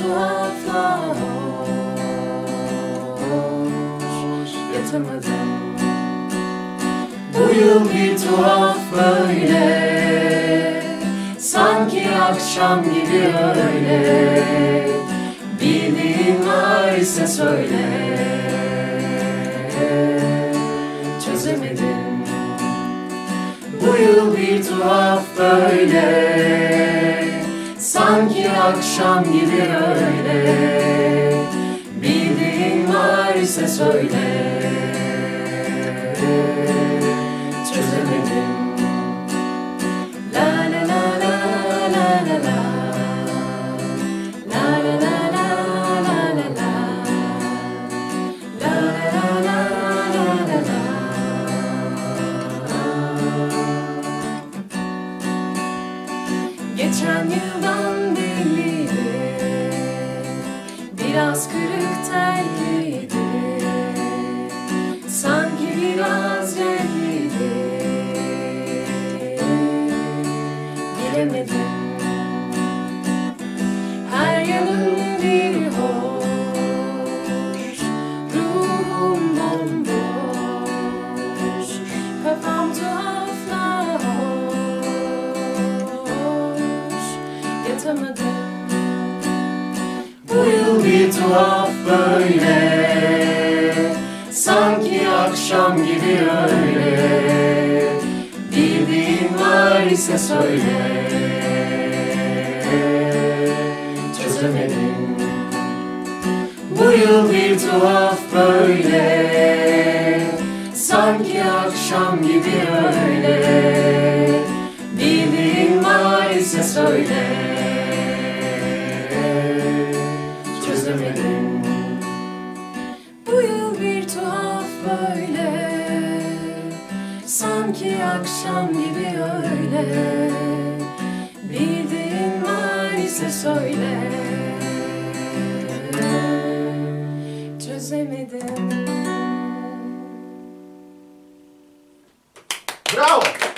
tuhafla hoş yatamadım. Bu yıl bir tuhaf böyle, sanki akşam gibi öyle. Bildiğin var ise söyle, çözemedim. Bu yıl bir tuhaf böyle, sanki akşam gibi öyle. Bildiğin var ise söyle, çözemedim. La la la la la la la, la la la la la la la, la la la la la la. Geçen yıldan belliydi, biraz kırık telliydi, sanki biraz renkliydi. Bilemedim, her yanım bir hoş, ruhum bomboş, kafam tuhafla hoş yatamadım. Bu yıl bir tuhaf böyle, sanki akşam gibi öyle. Bildiğin var ise söyle, çözemedim. Bu yıl bir tuhaf böyle, sanki akşam gibi öyle. Bildiğin var ise söyle, çözemedim. Bu yıl bir tuhaf böyle, sanki akşam gibi öyle. Bildiğin var ise söyle, çözemedim. Bravo!